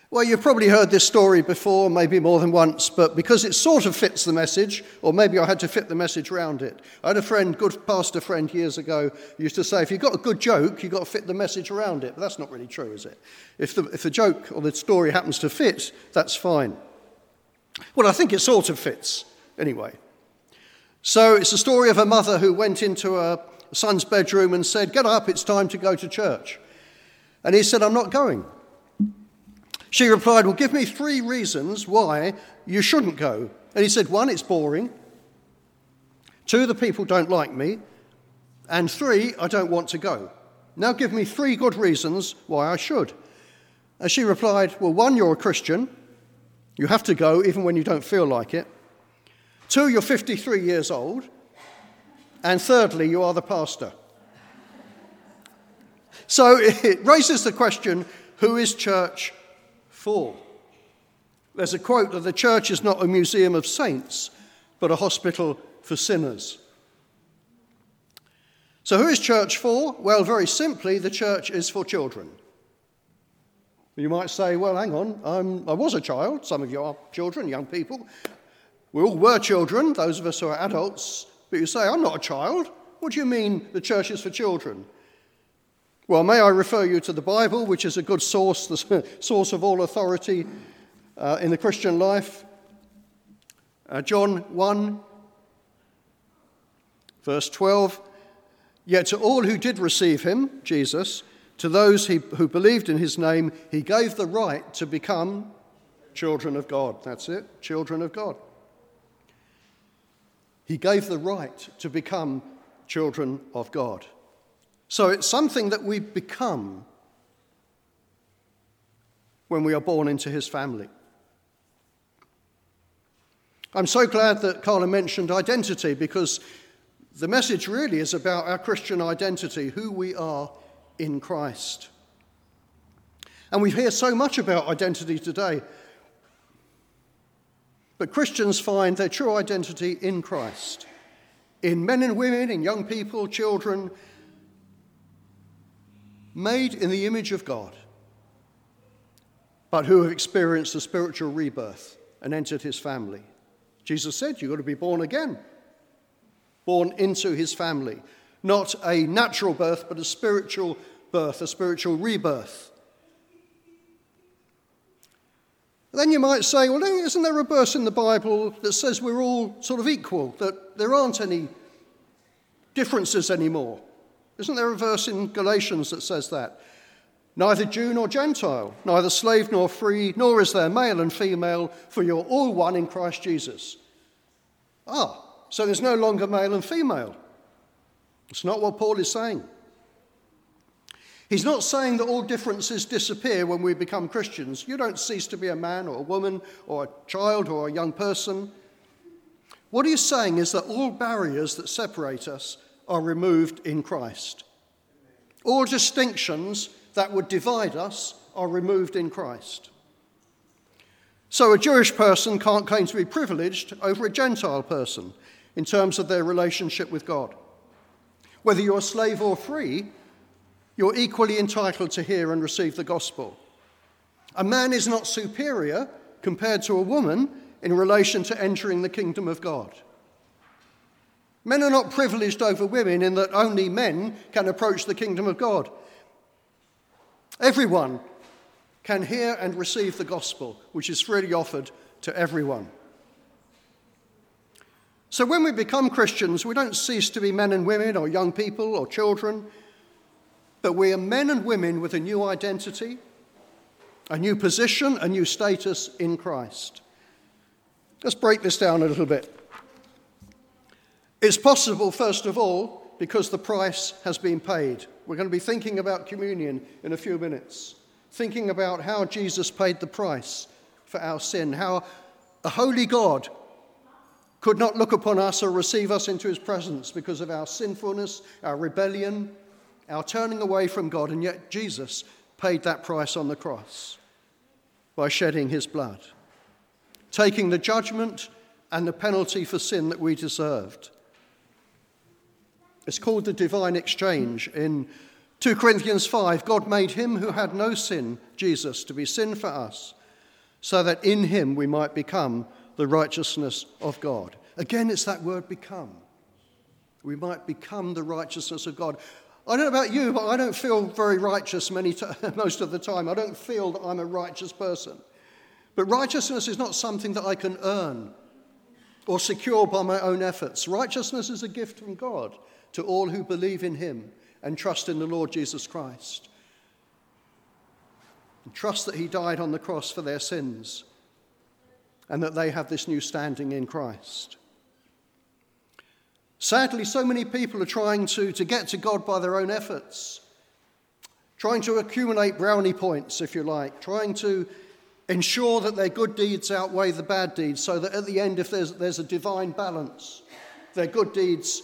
Well, you've probably heard this story before, maybe more than once, but because it sort of fits the message, or maybe I had to fit the message around it. I had a friend, good pastor friend years ago, who used to say, if you've got a good joke, you've got to fit the message around it. But that's not really true, is it? If the joke or the story happens to fit, that's fine. Well, I think it sort of fits, anyway. So it's the story of a mother who went into her son's bedroom and said, "Get up, it's time to go to church." And he said, "I'm not going." She replied, "Well, give me 3 reasons why you shouldn't go." And he said, 1, it's boring. 2, the people don't like me. And 3, I don't want to go. Now give me 3 good reasons why I should. And she replied, well, 1, you're a Christian. You have to go even when you don't feel like it. 2, you're 53 years old. And thirdly, you are the pastor. So it raises the question, who is church for? There's a quote that the church is not a museum of saints, but a hospital for sinners. So who is church for? Well, very simply, the church is for children. You might say, well, hang on, I was a child. Some of you are children, young people. We all were children, those of us who are adults. But you say, I'm not a child. What do you mean the church is for children? Well, may I refer you to the Bible, which is a good source, the source of all authority in the Christian life. John 1, verse 12. Yet to all who did receive him, Jesus, to those who believed in his name, he gave the right to become children of God. That's it, children of God. He gave the right to become children of God. So it's something that we become when we are born into his family. I'm so glad that Carla mentioned identity, because the message really is about our Christian identity, who we are in Christ. And we hear so much about identity today. But Christians find their true identity in Christ, in men and women, in young people, children, made in the image of God, but who have experienced a spiritual rebirth and entered his family. Jesus said, you've got to be born again, born into his family. Not a natural birth, but a spiritual birth, a spiritual rebirth. Then you might say, well, isn't there a verse in the Bible that says we're all sort of equal, that there aren't any differences anymore? Isn't there a verse in Galatians that says that? Neither Jew nor Gentile, neither slave nor free, nor is there male and female, for you're all one in Christ Jesus. So there's no longer male and female. It's not what Paul is saying. He's not saying that all differences disappear when we become Christians. You don't cease to be a man or a woman or a child or a young person. What he's saying is that all barriers that separate us are removed in Christ. All distinctions that would divide us are removed in Christ. So a Jewish person can't claim to be privileged over a Gentile person in terms of their relationship with God. Whether you're a slave or free, you're equally entitled to hear and receive the gospel. A man is not superior compared to a woman in relation to entering the kingdom of God. Men are not privileged over women in that only men can approach the kingdom of God. Everyone can hear and receive the gospel, which is freely offered to everyone. So when we become Christians, we don't cease to be men and women or young people or children, but we are men and women with a new identity, a new position, a new status in Christ. Let's break this down a little bit. It's possible, first of all, because the price has been paid. We're going to be thinking about communion in a few minutes, thinking about how Jesus paid the price for our sin, how a holy God could not look upon us or receive us into his presence because of our sinfulness, our rebellion, our turning away from God, and yet Jesus paid that price on the cross by shedding his blood, taking the judgment and the penalty for sin that we deserved. It's called the divine exchange. In 2 Corinthians 5, God made him who had no sin, Jesus, to be sin for us, so that in him we might become the righteousness of God. Again, it's that word become. We might become the righteousness of God. I don't know about you, but I don't feel very righteous most of the time. I don't feel that I'm a righteous person. But righteousness is not something that I can earn or secure by my own efforts. Righteousness is a gift from God to all who believe in him and trust in the Lord Jesus Christ. And trust that he died on the cross for their sins and that they have this new standing in Christ. Sadly, so many people are trying to get to God by their own efforts, trying to accumulate brownie points, if you like, trying to ensure that their good deeds outweigh the bad deeds so that at the end, if there's a divine balance, their good deeds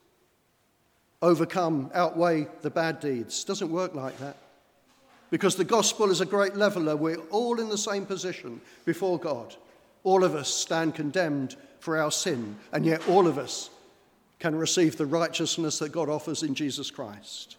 outweigh the bad deeds. It doesn't work like that. Because the gospel is a great leveler. We're all in the same position before God. All of us stand condemned for our sin, and yet all of us can receive the righteousness that God offers in Jesus Christ.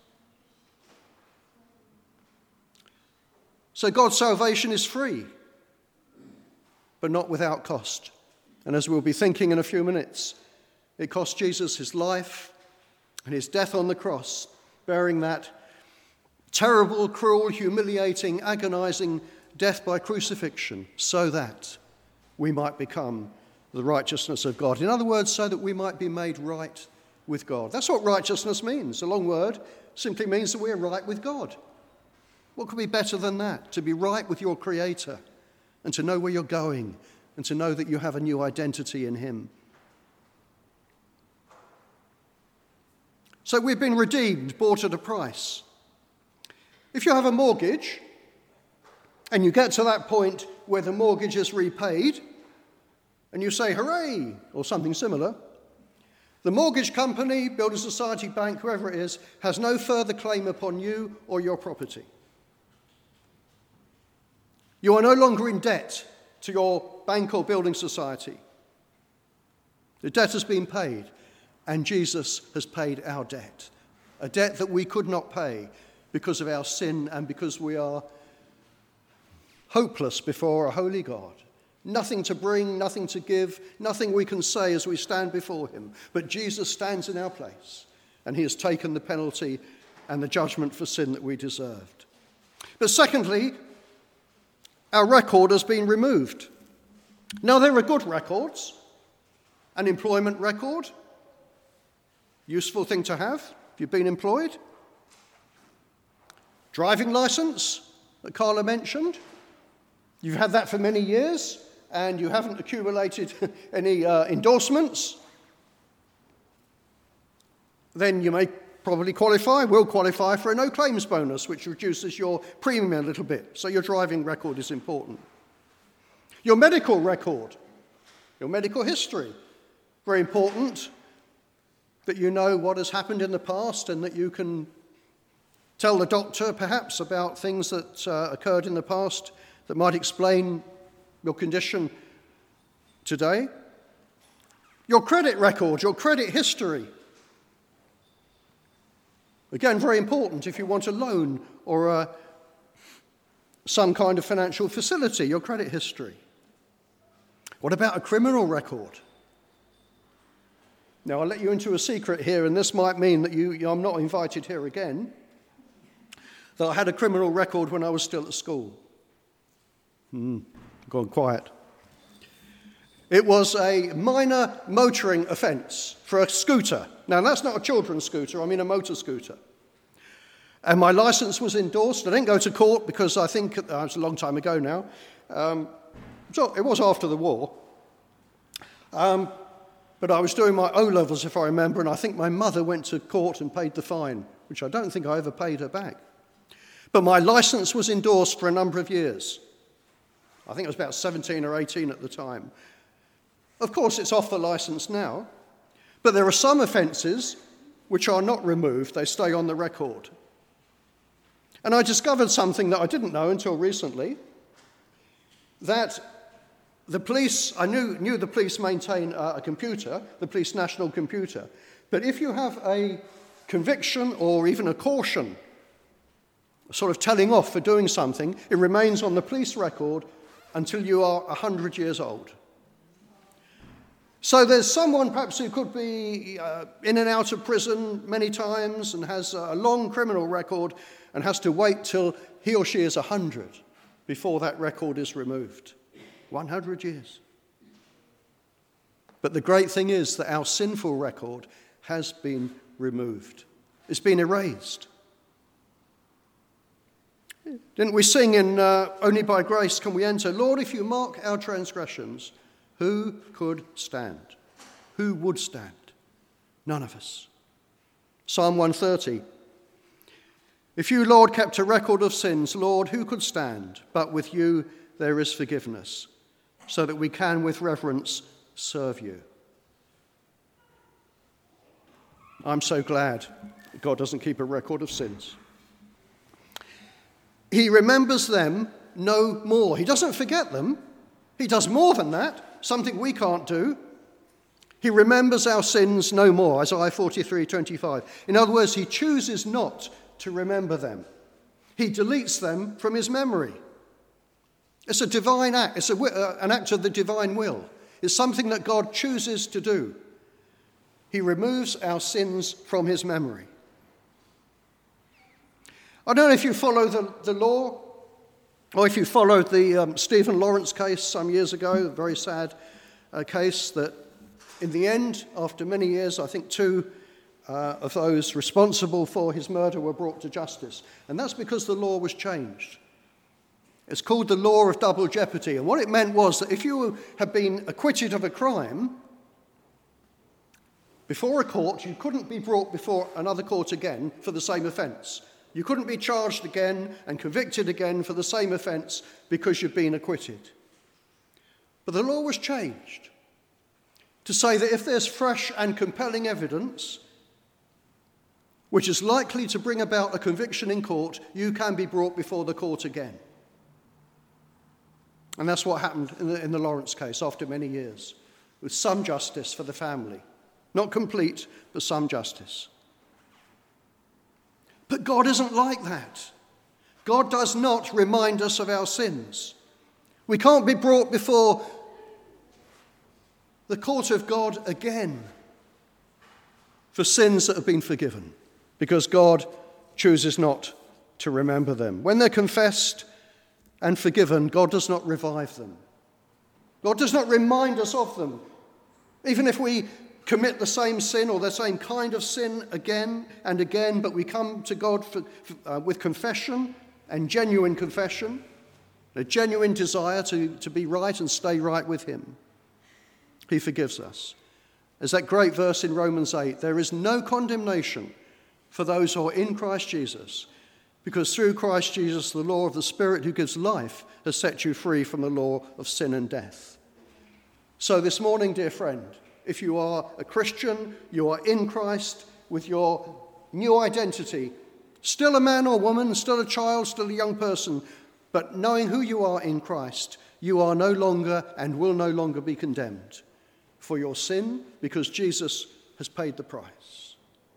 So God's salvation is free, but not without cost. And as we'll be thinking in a few minutes, it cost Jesus his life and his death on the cross, bearing that terrible, cruel, humiliating, agonizing death by crucifixion, so that we might become the righteousness of God. In other words, so that we might be made right with God. That's what righteousness means. A long word simply means that we're right with God. What could be better than that? To be right with your Creator and to know where you're going and to know that you have a new identity in him. So we've been redeemed, bought at a price. If you have a mortgage and you get to that point where the mortgage is repaid and you say, hooray, or something similar, the mortgage company, Building Society, bank, whoever it is, has no further claim upon you or your property. You are no longer in debt to your bank or building society. The debt has been paid, and Jesus has paid our debt, a debt that we could not pay because of our sin and because we are hopeless before a holy God. Nothing to bring, nothing to give, nothing we can say as we stand before him. But Jesus stands in our place, and he has taken the penalty and the judgment for sin that we deserved. But secondly, our record has been removed. Now, there are good records. An employment record, useful thing to have if you've been employed. Driving license that Carla mentioned. You've had that for many years and you haven't accumulated any endorsements. Then you may probably will qualify for a no claims bonus, which reduces your premium a little bit. So your driving record is important. Your medical record, your medical history, very important that you know what has happened in the past and that you can tell the doctor perhaps about things that occurred in the past that might explain your condition today. Your credit record, your credit history. Again, very important if you want a loan or some kind of financial facility, your credit history. What about a criminal record? Now, I'll let you into a secret here, and this might mean that I'm not invited here again, that I had a criminal record when I was still at school. Gone quiet. It was a minor motoring offence for a scooter. Now, that's not a children's scooter, I mean a motor scooter. And my licence was endorsed. I didn't go to court because I think, it was a long time ago now, so it was after the war. But I was doing my O-levels, if I remember, and I think my mother went to court and paid the fine, which I don't think I ever paid her back. But my licence was endorsed for a number of years. I think it was about 17 or 18 at the time. Of course, it's off the licence now, but there are some offences which are not removed. They stay on the record. And I discovered something that I didn't know until recently, that the police, I knew the police maintain a computer, the police national computer, but if you have a conviction or even a caution, sort of telling off for doing something, it remains on the police record until you are 100 years old. So there's someone perhaps who could be in and out of prison many times and has a long criminal record and has to wait till he or she is 100 before that record is removed. 100 years. But the great thing is that our sinful record has been removed. It's been erased. Didn't we sing in Only by Grace Can We Enter? Lord, if you mark our transgressions, who could stand? Who would stand? None of us. Psalm 130. If you, Lord, kept a record of sins, Lord, who could stand? But with you there is forgiveness, so that we can with reverence serve you. I'm so glad God doesn't keep a record of sins. He remembers them no more. He doesn't forget them. He does more than that, something we can't do. He remembers our sins no more, Isaiah 43:25. In other words, he chooses not to remember them. He deletes them from his memory. It's a divine act. It's an act of the divine will. It's something that God chooses to do. He removes our sins from his memory. I don't know if you follow the law, or if you followed the Stephen Lawrence case some years ago, a very sad case that in the end, after many years, I think 2 of those responsible for his murder were brought to justice. And that's because the law was changed. It's called the law of double jeopardy. And what it meant was that if you had been acquitted of a crime, before a court, you couldn't be brought before another court again for the same offence. You couldn't be charged again and convicted again for the same offence because you'd been acquitted. But the law was changed to say that if there's fresh and compelling evidence which is likely to bring about a conviction in court, you can be brought before the court again. And that's what happened in the Lawrence case after many years, with some justice for the family. Not complete, but some justice. But God isn't like that. God does not remind us of our sins. We can't be brought before the court of God again for sins that have been forgiven, because God chooses not to remember them. When they're confessed and forgiven, God does not revive them. God does not remind us of them. Even if we commit the same sin or the same kind of sin again and again, but we come to God with confession and genuine confession, a genuine desire to be right and stay right with him, he forgives us. As that great verse in Romans 8, there is no condemnation for those who are in Christ Jesus, because through Christ Jesus, the law of the Spirit who gives life has set you free from the law of sin and death. So this morning, dear friend, if you are a Christian, you are in Christ with your new identity, still a man or woman, still a child, still a young person, but knowing who you are in Christ, you are no longer and will no longer be condemned for your sin, because Jesus has paid the price.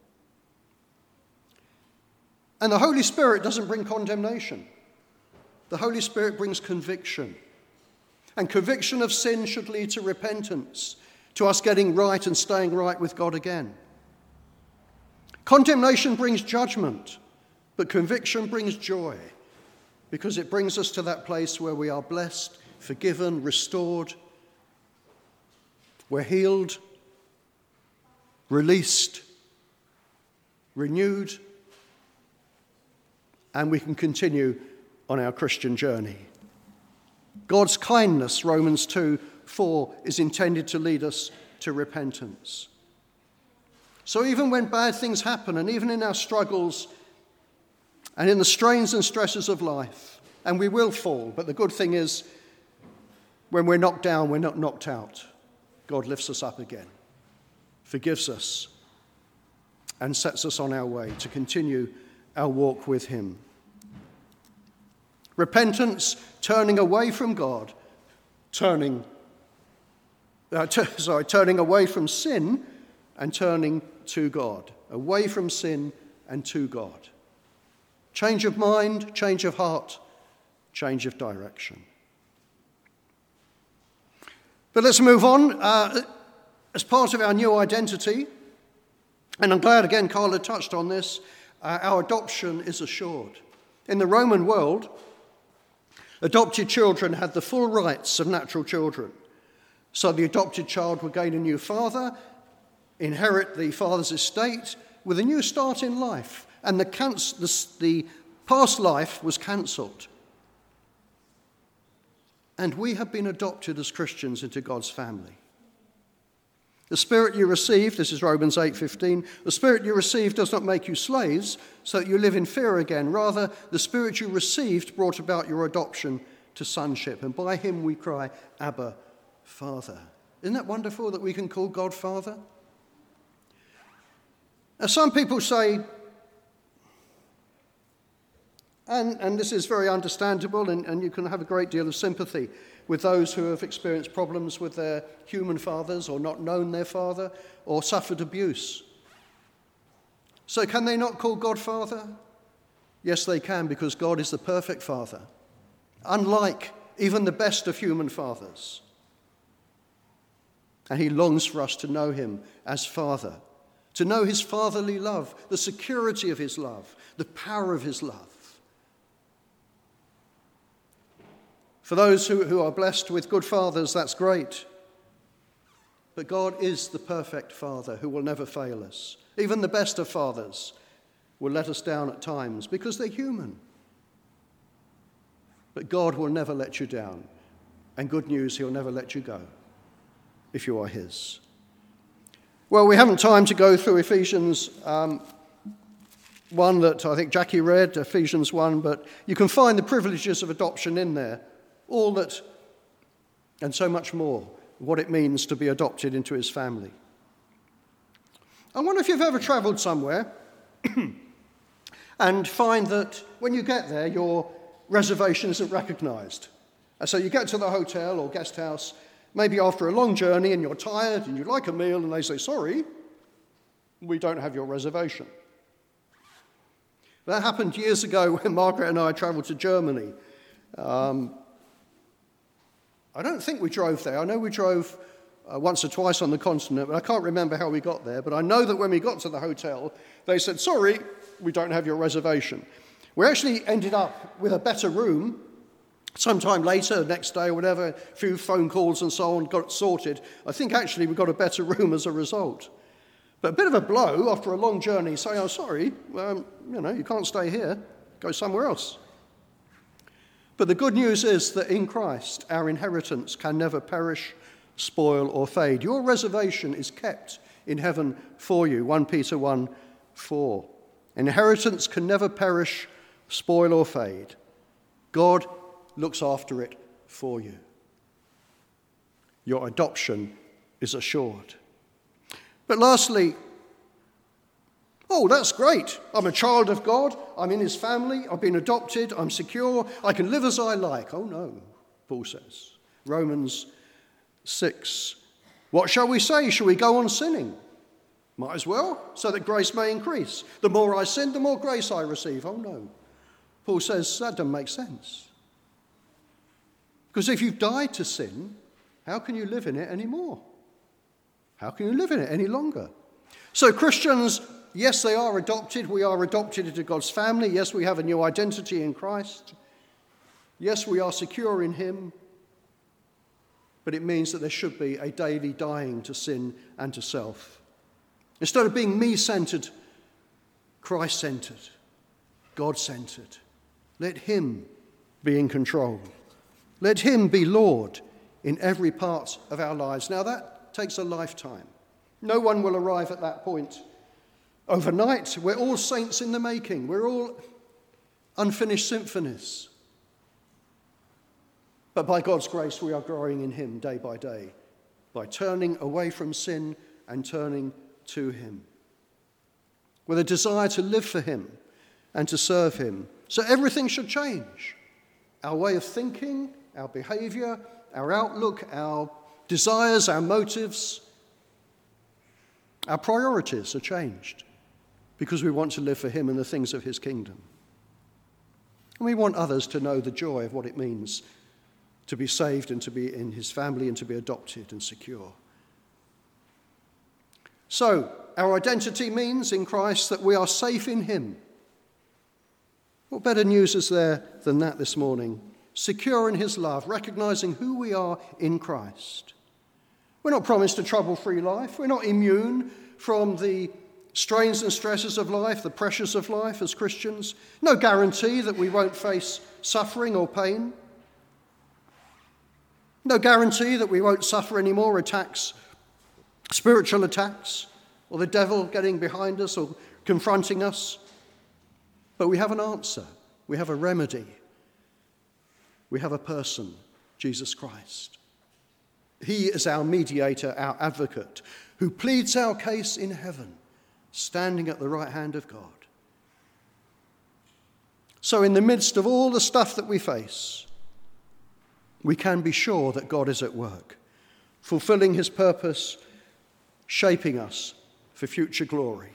And the Holy Spirit doesn't bring condemnation. The Holy Spirit brings conviction. And conviction of sin should lead to repentance, to us getting right and staying right with God again. Condemnation brings judgment, but conviction brings joy, because it brings us to that place where we are blessed, forgiven, restored, we're healed, released, renewed, and we can continue on our Christian journey. God's kindness, Romans 2:4, is intended to lead us to repentance. So even when bad things happen, and even in our struggles, and in the strains and stresses of life, and we will fall, but the good thing is, when we're knocked down, we're not knocked out. God lifts us up again, forgives us, and sets us on our way to continue our walk with him. Repentance, turning away from God, turning away from sin and turning to God. Away from sin and to God. Change of mind, change of heart, change of direction. But let's move on. As part of our new identity, and I'm glad again Carla touched on this, our adoption is assured. In the Roman world, adopted children had the full rights of natural children. So the adopted child would gain a new father, inherit the father's estate with a new start in life, and the past life was cancelled. And we have been adopted as Christians into God's family. The Spirit you received, this is Romans 8:15, the Spirit you received does not make you slaves so that you live in fear again. Rather, the Spirit you received brought about your adoption to sonship. And by him we cry, Abba, Father. Isn't that wonderful that we can call God Father? Now, some people say, and this is very understandable, and you can have a great deal of sympathy with those who have experienced problems with their human fathers or not known their father or suffered abuse. So can they not call God Father? Yes, they can, because God is the perfect Father, unlike even the best of human fathers. And he longs for us to know him as Father, to know his fatherly love, the security of his love, the power of his love. For those who are blessed with good fathers, that's great. But God is the perfect Father who will never fail us. Even the best of fathers will let us down at times because they're human. But God will never let you down. And good news, he'll never let you go if you are his. Well, we haven't time to go through Ephesians 1 that I think Jackie read, Ephesians 1, but you can find the privileges of adoption in there. All that and so much more, what it means to be adopted into his family. I wonder if you've ever travelled somewhere and find that when you get there, your reservation isn't recognised. And so you get to the hotel or guest house, maybe after a long journey, and you're tired and you'd like a meal, and they say, sorry, we don't have your reservation. That happened years ago when Margaret and I travelled to Germany. I don't think we drove there. I know we drove once or twice on the continent, but I can't remember how we got there. But I know that when we got to the hotel, they said, sorry, we don't have your reservation. We actually ended up with a better room sometime later, next day or whatever, a few phone calls and so on, got it sorted. I think actually we got a better room as a result. But a bit of a blow after a long journey, saying, oh, sorry, you can't stay here, go somewhere else. But the good news is that in Christ, our inheritance can never perish, spoil, or fade. Your reservation is kept in heaven for you, 1 Peter 1:4. Inheritance can never perish, spoil, or fade. God looks after it for you. Your adoption is assured. But lastly, oh, that's great. I'm a child of God. I'm in his family. I've been adopted. I'm secure. I can live as I like. Oh, no, Paul says. Romans 6. What shall we say? Shall we go on sinning? Might as well, so that grace may increase. The more I sin, the more grace I receive. Oh, no. Paul says that doesn't make sense. Because if you've died to sin, how can you live in it anymore? How can you live in it any longer? So Christians, yes, they are adopted. We are adopted into God's family. Yes, we have a new identity in Christ. Yes, we are secure in him. But it means that there should be a daily dying to sin and to self. Instead of being me-centered, Christ-centered, God-centered. Let him be in control. Let him be Lord in every part of our lives. Now that takes a lifetime. No one will arrive at that point overnight. We're all saints in the making. We're all unfinished symphonies. But by God's grace, we are growing in him day by day, by turning away from sin and turning to him, with a desire to live for him and to serve him. So everything should change. Our way of thinking, our behavior, our outlook, our desires, our motives, our priorities are changed because we want to live for him and the things of his kingdom. And we want others to know the joy of what it means to be saved and to be in his family and to be adopted and secure. So, our identity means in Christ that we are safe in him. What better news is there than that this morning? Secure in his love, recognizing who we are in Christ. We're not promised a trouble-free life. We're not immune from the strains and stresses of life, the pressures of life as Christians. No guarantee that we won't face suffering or pain. No guarantee that we won't suffer any more attacks, spiritual attacks, or the devil getting behind us or confronting us. But we have an answer. We have a remedy. We have a person, Jesus Christ. He is our mediator, our advocate, who pleads our case in heaven, standing at the right hand of God. So in the midst of all the stuff that we face, we can be sure that God is at work, fulfilling his purpose, shaping us for future glory.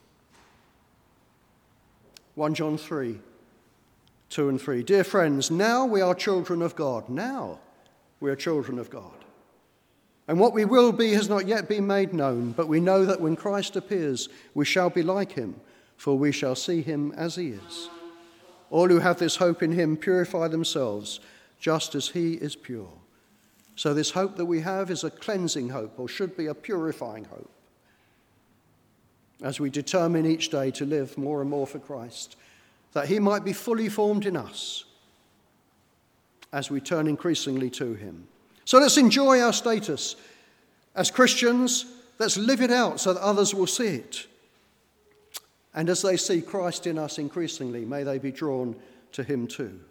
1 John 3, 2 and 3. Dear friends, now we are children of God. Now we are children of God. And what we will be has not yet been made known, but we know that when Christ appears, we shall be like him, for we shall see him as he is. All who have this hope in him purify themselves, just as he is pure. So this hope that we have is a cleansing hope, or should be a purifying hope, as we determine each day to live more and more for Christ, that he might be fully formed in us as we turn increasingly to him. So let's enjoy our status as Christians. Let's live it out so that others will see it. And as they see Christ in us increasingly, may they be drawn to him too.